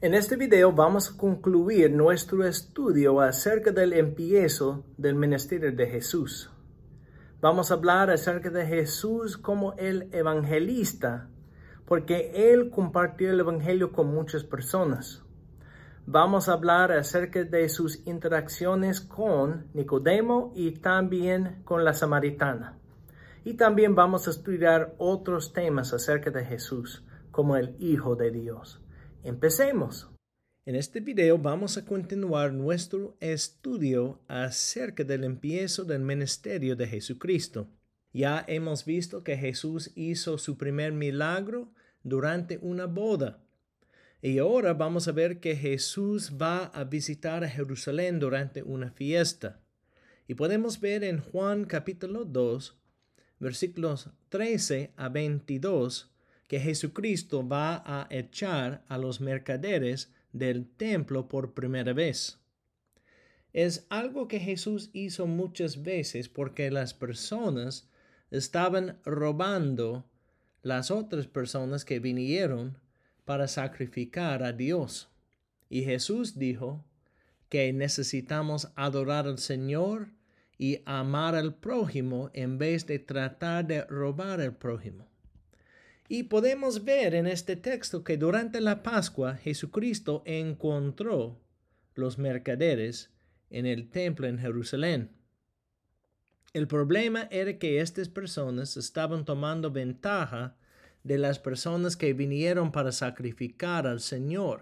En este video vamos a concluir nuestro estudio acerca del empiezo del ministerio de Jesús. Vamos a hablar acerca de Jesús como el evangelista, porque Él compartió el evangelio con muchas personas. Vamos a hablar acerca de sus interacciones con Nicodemo y también con la samaritana. Y también vamos a estudiar otros temas acerca de Jesús como el Hijo de Dios. Empecemos. En este video vamos a continuar nuestro estudio acerca del empiezo del ministerio de Jesucristo. Ya hemos visto que Jesús hizo su primer milagro durante una boda. Y ahora vamos a ver que Jesús va a visitar a Jerusalén durante una fiesta. Y podemos ver en Juan capítulo 2, versículos 13 a 22, que Jesucristo va a echar a los mercaderes del templo por primera vez. Es algo que Jesús hizo muchas veces porque las personas estaban robando las otras personas que vinieron para sacrificar a Dios. Y Jesús dijo que necesitamos adorar al Señor y amar al prójimo en vez de tratar de robar al prójimo. Y podemos ver en este texto que durante la Pascua Jesucristo encontró los mercaderes en el templo en Jerusalén. El problema era que estas personas estaban tomando ventaja de las personas que vinieron para sacrificar al Señor.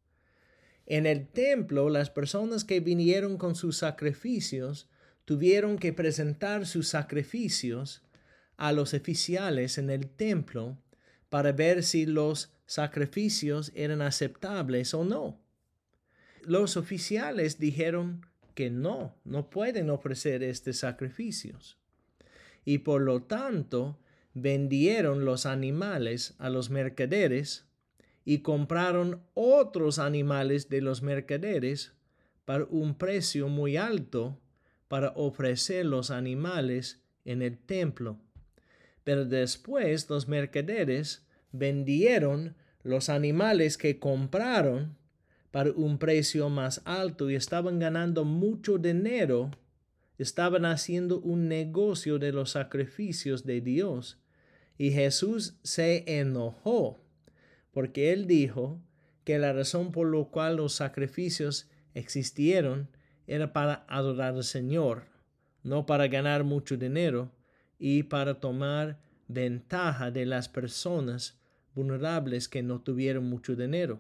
En el templo, las personas que vinieron con sus sacrificios tuvieron que presentar sus sacrificios a los oficiales en el templo para ver si los sacrificios eran aceptables o no. Los oficiales dijeron que no pueden ofrecer estos sacrificios. Y por lo tanto, vendieron los animales a los mercaderes y compraron otros animales de los mercaderes para un precio muy alto para ofrecer los animales en el templo. Pero después los mercaderes vendieron los animales que compraron para un precio más alto y estaban ganando mucho dinero. Estaban haciendo un negocio de los sacrificios de Dios. Y Jesús se enojó porque él dijo que la razón por la cual los sacrificios existieron era para adorar al Señor, no para ganar mucho dinero y para tomar ventaja de las personas vulnerables que no tuvieron mucho dinero.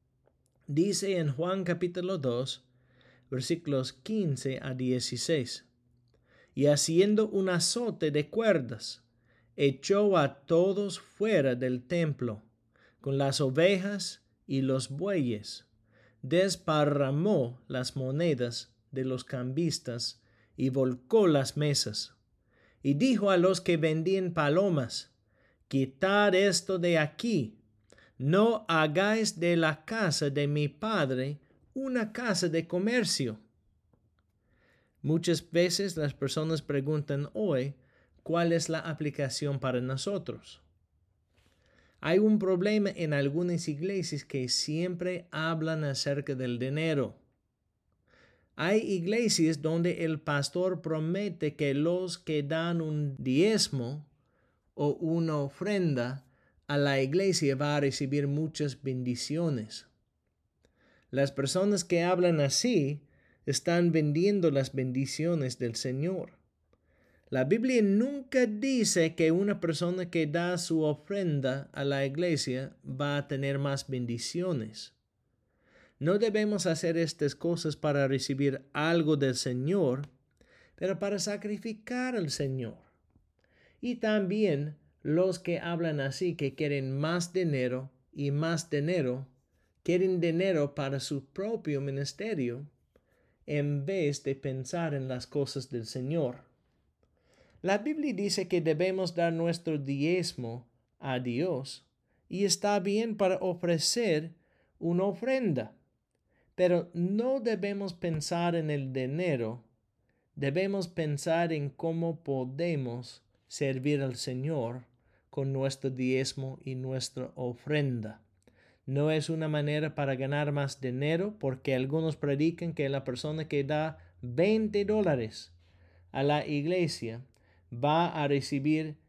Dice en Juan capítulo 2, versículos 15 a 16, y haciendo un azote de cuerdas, echó a todos fuera del templo, con las ovejas y los bueyes, desparramó las monedas de los cambistas y volcó las mesas. Y dijo a los que vendían palomas: quitad esto de aquí, no hagáis de la casa de mi Padre una casa de comercio. Muchas veces las personas preguntan hoy, ¿cuál es la aplicación para nosotros? Hay un problema en algunas iglesias que siempre hablan acerca del dinero. Hay iglesias donde el pastor promete que los que dan un diezmo o una ofrenda a la iglesia va a recibir muchas bendiciones. Las personas que hablan así están vendiendo las bendiciones del Señor. La Biblia nunca dice que una persona que da su ofrenda a la iglesia va a tener más bendiciones. No debemos hacer estas cosas para recibir algo del Señor, pero para sacrificar al Señor. Y también los que hablan así, que quieren más dinero y más dinero, quieren dinero para su propio ministerio, en vez de pensar en las cosas del Señor. La Biblia dice que debemos dar nuestro diezmo a Dios y está bien para ofrecer una ofrenda, pero no debemos pensar en el dinero, debemos pensar en cómo podemos servir al Señor con nuestro diezmo y nuestra ofrenda. No es una manera para ganar más dinero, porque algunos predican que la persona que da $20 a la iglesia va a recibir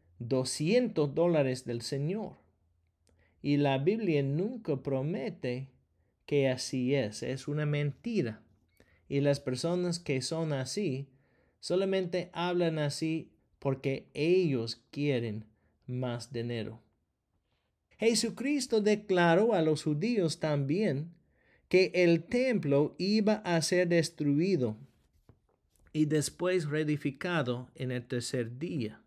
$200 del Señor. Y la Biblia nunca promete que así es una mentira. Y las personas que son así solamente hablan así porque ellos quieren más dinero. Jesucristo declaró a los judíos también que el templo iba a ser destruido y después reedificado en el tercer día.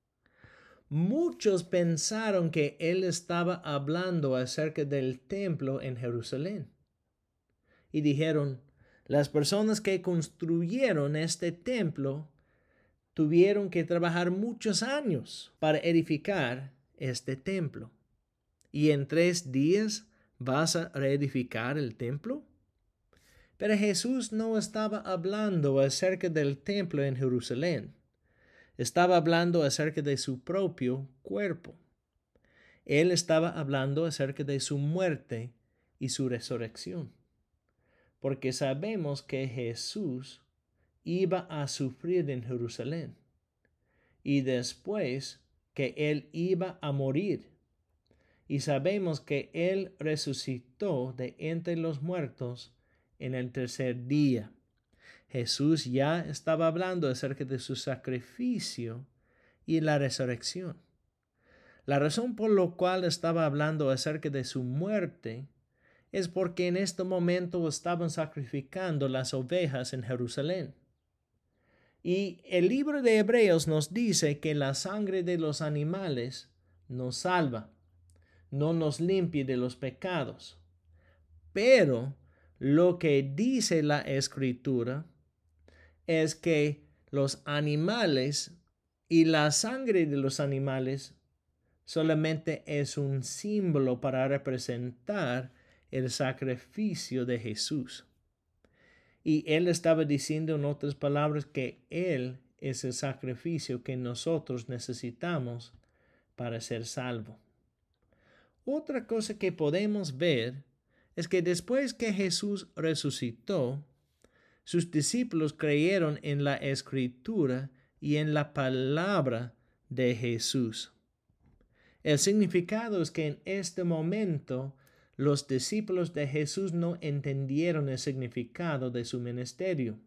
Muchos pensaron que él estaba hablando acerca del templo en Jerusalén. Y dijeron, las personas que construyeron este templo tuvieron que trabajar muchos años para edificar este templo. ¿Y en 3 días vas a reedificar el templo? Pero Jesús no estaba hablando acerca del templo en Jerusalén. Estaba hablando acerca de su propio cuerpo. Él estaba hablando acerca de su muerte y su resurrección. Porque sabemos que Jesús iba a sufrir en Jerusalén y después que él iba a morir. Y sabemos que él resucitó de entre los muertos en el tercer día. Jesús ya estaba hablando acerca de su sacrificio y la resurrección. La razón por la cual estaba hablando acerca de su muerte es porque en este momento estaban sacrificando las ovejas en Jerusalén. Y el libro de Hebreos nos dice que la sangre de los animales nos salva, no nos limpia de los pecados. Pero lo que dice la Escritura es que los animales y la sangre de los animales solamente es un símbolo para representar el sacrificio de Jesús. Y él estaba diciendo en otras palabras que él es el sacrificio que nosotros necesitamos para ser salvos. Otra cosa que podemos ver es que después que Jesús resucitó, sus discípulos creyeron en la Escritura y en la palabra de Jesús. El significado es que en este momento los discípulos de Jesús no entendieron el significado de su ministerio.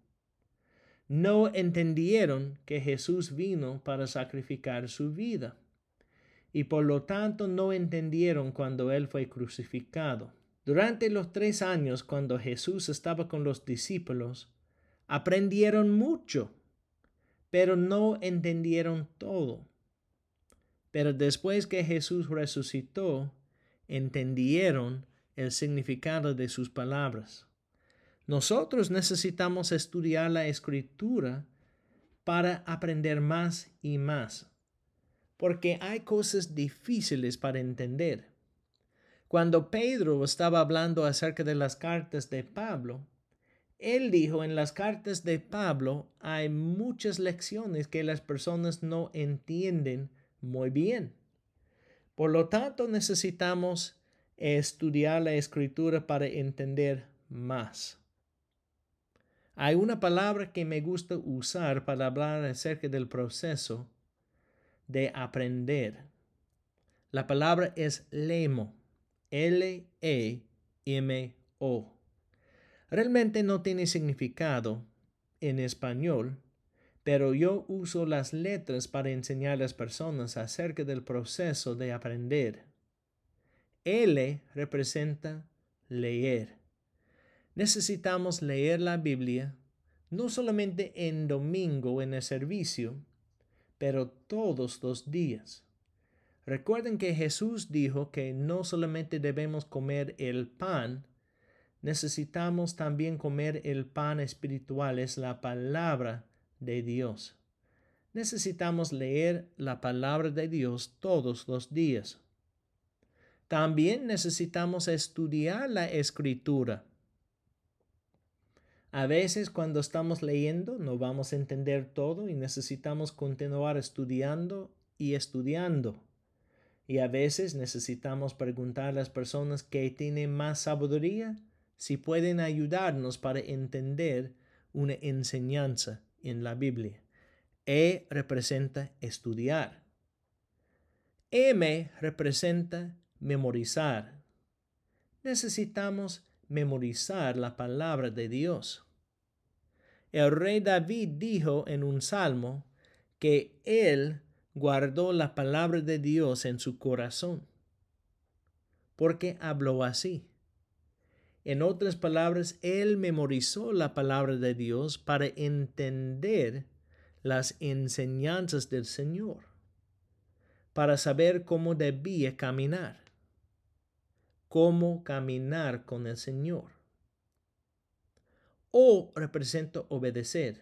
No entendieron que Jesús vino para sacrificar su vida y por lo tanto no entendieron cuando él fue crucificado. Durante los 3 años cuando Jesús estaba con los discípulos, aprendieron mucho, pero no entendieron todo. Pero después que Jesús resucitó, entendieron el significado de sus palabras. Nosotros necesitamos estudiar la Escritura para aprender más y más, porque hay cosas difíciles para entender. Cuando Pedro estaba hablando acerca de las cartas de Pablo, él dijo, en las cartas de Pablo hay muchas lecciones que las personas no entienden muy bien. Por lo tanto, necesitamos estudiar la Escritura para entender más. Hay una palabra que me gusta usar para hablar acerca del proceso de aprender. La palabra es lemo, L-E-M-O. Realmente no tiene significado en español, pero yo uso las letras para enseñar a las personas acerca del proceso de aprender. L representa leer. Necesitamos leer la Biblia no solamente en domingo en el servicio, pero todos los días. Recuerden que Jesús dijo que no solamente debemos comer el pan, necesitamos también comer el pan espiritual, es la palabra de Dios. Necesitamos leer la palabra de Dios todos los días. También necesitamos estudiar la Escritura. A veces cuando estamos leyendo no vamos a entender todo y necesitamos continuar estudiando y estudiando. Y a veces necesitamos preguntar a las personas que tienen más sabiduría si pueden ayudarnos para entender una enseñanza en la Biblia. E representa estudiar. M representa memorizar. Necesitamos memorizar la palabra de Dios. El rey David dijo en un salmo que él guardó la palabra de Dios en su corazón. ¿Por qué habló así? En otras palabras, él memorizó la palabra de Dios para entender las enseñanzas del Señor, para saber cómo debía caminar con el Señor. O representa obedecer.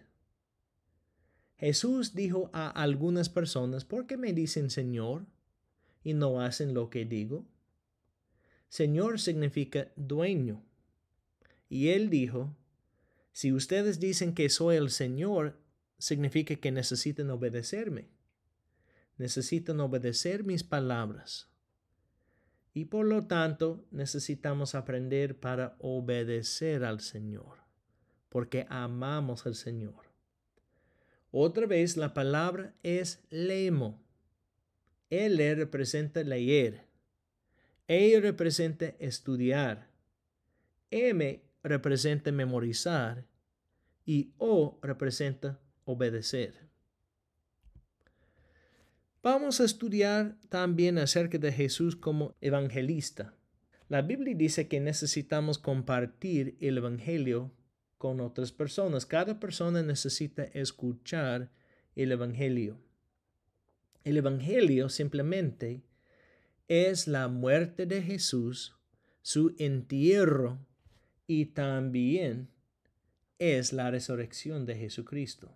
Jesús dijo a algunas personas, ¿por qué me dicen Señor y no hacen lo que digo? Señor significa dueño. Y él dijo, si ustedes dicen que soy el Señor, significa que necesitan obedecerme. Necesitan obedecer mis palabras. Y por lo tanto, necesitamos aprender para obedecer al Señor, porque amamos al Señor. Otra vez, la palabra es lemo. L representa leer. E representa estudiar. M representa memorizar. Y O representa obedecer. Vamos a estudiar también acerca de Jesús como evangelista. La Biblia dice que necesitamos compartir el evangelio con otras personas. Cada persona necesita escuchar el evangelio. El evangelio simplemente es la muerte de Jesús, su entierro y también es la resurrección de Jesucristo.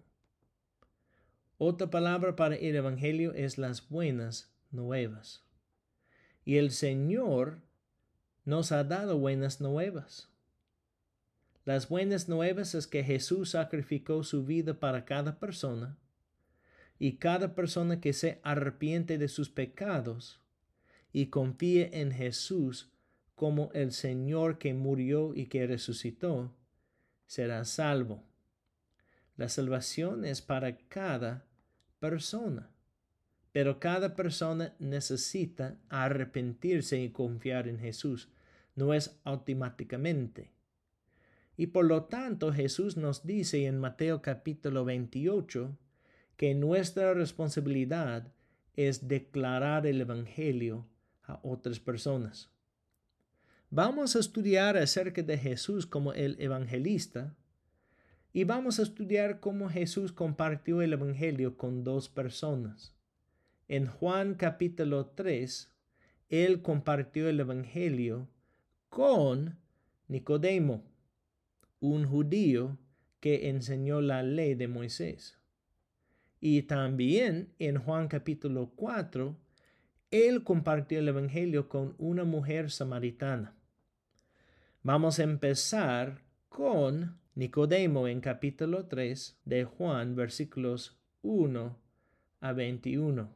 Otra palabra para el evangelio es las buenas nuevas. Y el Señor nos ha dado buenas nuevas. Las buenas nuevas es que Jesús sacrificó su vida para cada persona y cada persona que se arrepiente de sus pecados y confíe en Jesús como el Señor que murió y que resucitó, será salvo. La salvación es para cada persona, pero cada persona necesita arrepentirse y confiar en Jesús. No es automáticamente. Y por lo tanto Jesús nos dice en Mateo capítulo 28 que nuestra responsabilidad es declarar el evangelio a otras personas. Vamos a estudiar acerca de Jesús como el evangelista y vamos a estudiar cómo Jesús compartió el evangelio con dos personas. En Juan capítulo 3, él compartió el evangelio con Nicodemo, un judío que enseñó la ley de Moisés. Y también en Juan capítulo 4, él compartió el evangelio con una mujer samaritana. Vamos a empezar con Nicodemo en capítulo 3 de Juan, versículos 1 a 21.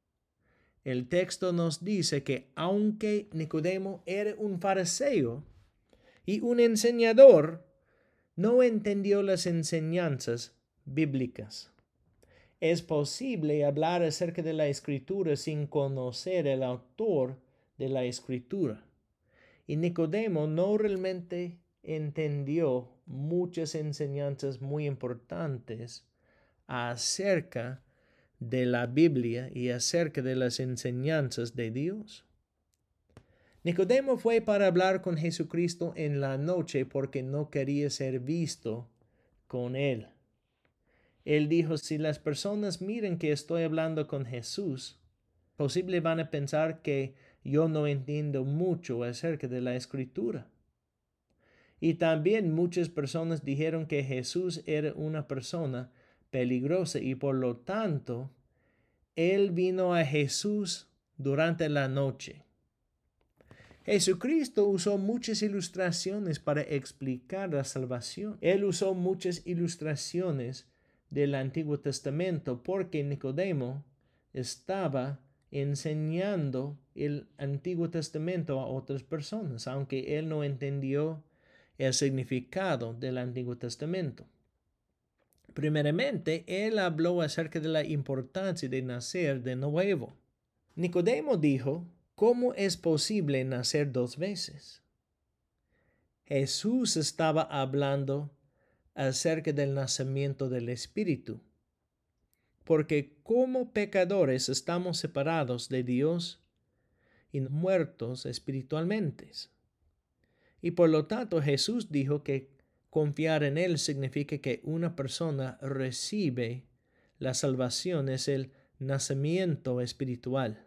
El texto nos dice que aunque Nicodemo era un fariseo y un enseñador, no entendió las enseñanzas bíblicas. Es posible hablar acerca de la Escritura sin conocer el autor de la Escritura. Y Nicodemo no realmente entendió muchas enseñanzas muy importantes acerca de la Biblia y acerca de las enseñanzas de Dios. Nicodemo fue para hablar con Jesucristo en la noche porque no quería ser visto con él. Él dijo, si las personas miran que estoy hablando con Jesús, posible van a pensar que yo no entiendo mucho acerca de la Escritura. Y también muchas personas dijeron que Jesús era una persona peligrosa y por lo tanto, él vino a Jesús durante la noche. Jesucristo usó muchas ilustraciones para explicar la salvación. Él usó muchas ilustraciones del Antiguo Testamento porque Nicodemo estaba enseñando el Antiguo Testamento a otras personas, aunque él no entendió el significado del Antiguo Testamento. Primeramente, él habló acerca de la importancia de nacer de nuevo. Nicodemo dijo, ¿cómo es posible nacer dos veces? Jesús estaba hablando acerca del nacimiento del Espíritu, porque como pecadores estamos separados de Dios y muertos espiritualmente. Y por lo tanto Jesús dijo que confiar en Él significa que una persona recibe la salvación, es el nacimiento espiritual.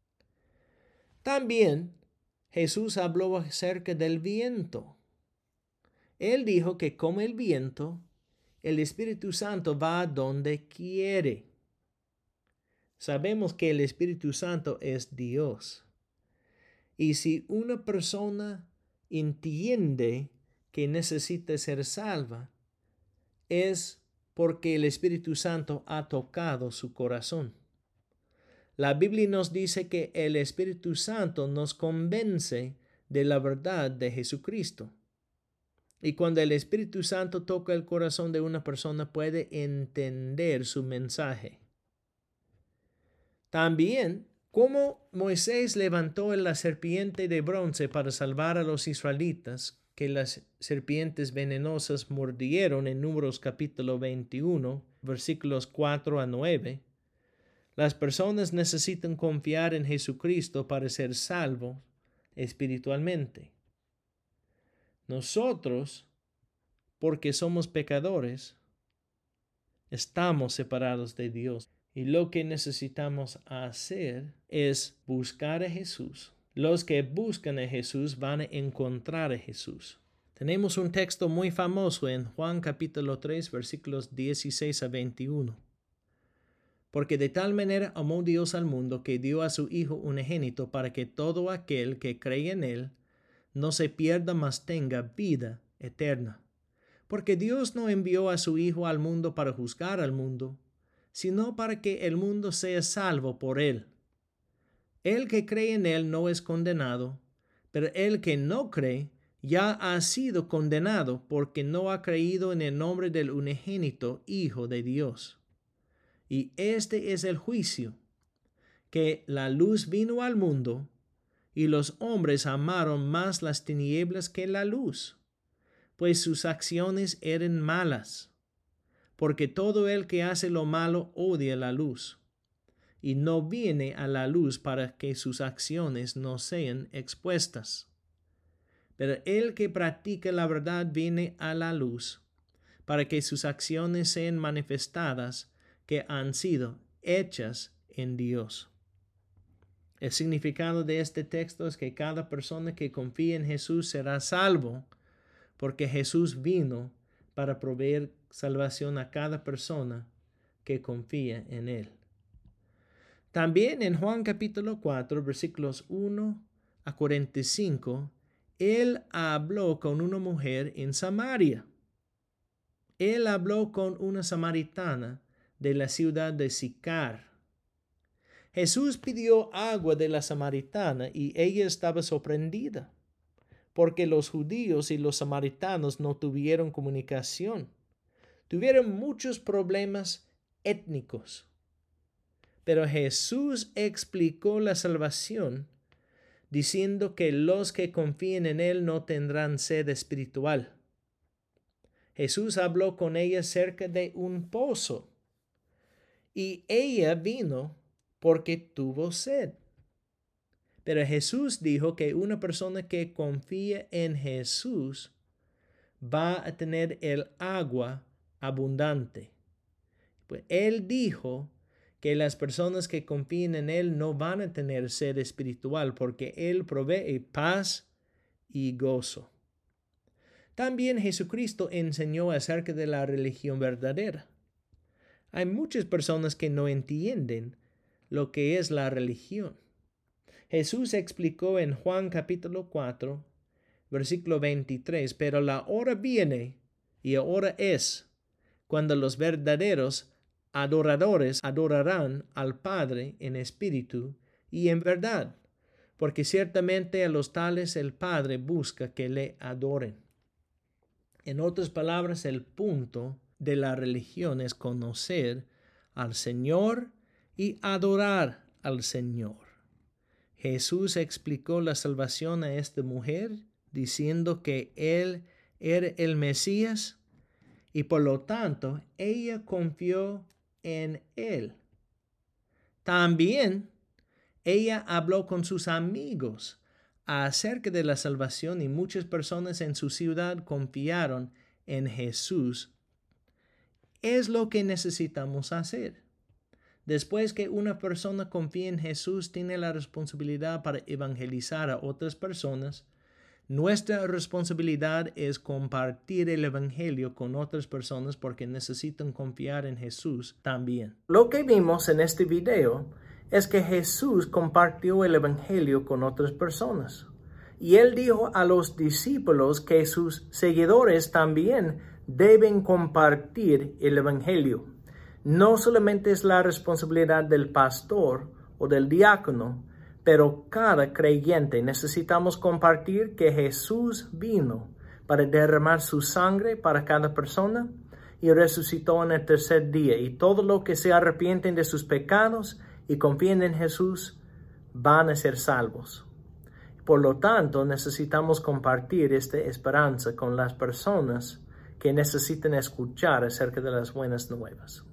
También Jesús habló acerca del viento. Él dijo que como el viento, el Espíritu Santo va donde quiere. Sabemos que el Espíritu Santo es Dios. Y si una persona entiende que necesita ser salva, es porque el Espíritu Santo ha tocado su corazón. La Biblia nos dice que el Espíritu Santo nos convence de la verdad de Jesucristo. Y cuando el Espíritu Santo toca el corazón de una persona, puede entender su mensaje. También, como Moisés levantó la serpiente de bronce para salvar a los israelitas, que las serpientes venenosas mordieron en Números capítulo 21, versículos 4 a 9, las personas necesitan confiar en Jesucristo para ser salvos espiritualmente. Nosotros, porque somos pecadores, estamos separados de Dios. Y lo que necesitamos hacer es buscar a Jesús. Los que buscan a Jesús van a encontrar a Jesús. Tenemos un texto muy famoso en Juan capítulo 3, versículos 16 a 21. Porque de tal manera amó Dios al mundo que dio a su Hijo unigénito para que todo aquel que cree en Él no se pierda, mas tenga vida eterna. Porque Dios no envió a su Hijo al mundo para juzgar al mundo, sino para que el mundo sea salvo por Él. El que cree en Él no es condenado, pero el que no cree ya ha sido condenado porque no ha creído en el nombre del unigénito Hijo de Dios. Y este es el juicio, que la luz vino al mundo, y los hombres amaron más las tinieblas que la luz, pues sus acciones eran malas. Porque todo el que hace lo malo odia la luz, y no viene a la luz para que sus acciones no sean expuestas. Pero el que practica la verdad viene a la luz, para que sus acciones sean manifestadas que han sido hechas en Dios. El significado de este texto es que cada persona que confía en Jesús será salvo, porque Jesús vino para proveer salvación a cada persona que confía en Él. También en Juan capítulo 4, versículos 1 a 45, Él habló con una mujer en Samaria. Él habló con una samaritana de la ciudad de Sicar. Jesús pidió agua de la samaritana y ella estaba sorprendida, porque los judíos y los samaritanos no tuvieron comunicación. Tuvieron muchos problemas étnicos. Pero Jesús explicó la salvación diciendo que los que confíen en Él no tendrán sed espiritual. Jesús habló con ella cerca de un pozo y ella vino porque tuvo sed. Pero Jesús dijo que una persona que confía en Jesús va a tener el agua abundante. Pues Él dijo que las personas que confían en Él no van a tener sed espiritual porque Él provee paz y gozo. También Jesucristo enseñó acerca de la religión verdadera. Hay muchas personas que no entienden lo que es la religión. Jesús explicó en Juan capítulo 4, versículo 23, pero la hora viene y ahora es cuando los verdaderos adoradores adorarán al Padre en espíritu y en verdad, porque ciertamente a los tales el Padre busca que le adoren. En otras palabras, el punto de la religión es conocer al Señor y adorar al Señor. Jesús explicó la salvación a esta mujer diciendo que Él era el Mesías y por lo tanto ella confió en Él. También ella habló con sus amigos acerca de la salvación y muchas personas en su ciudad confiaron en Jesús. Es lo que necesitamos hacer. Después que una persona confía en Jesús, tiene la responsabilidad para evangelizar a otras personas. Nuestra responsabilidad es compartir el evangelio con otras personas porque necesitan confiar en Jesús también. Lo que vimos en este video es que Jesús compartió el evangelio con otras personas. Y Él dijo a los discípulos que sus seguidores también deben compartir el evangelio. No solamente es la responsabilidad del pastor o del diácono, pero cada creyente necesitamos compartir que Jesús vino para derramar su sangre para cada persona y resucitó en el tercer día. Y todo lo que se arrepienten de sus pecados y confíen en Jesús van a ser salvos. Por lo tanto, necesitamos compartir esta esperanza con las personas que necesitan escuchar acerca de las buenas nuevas.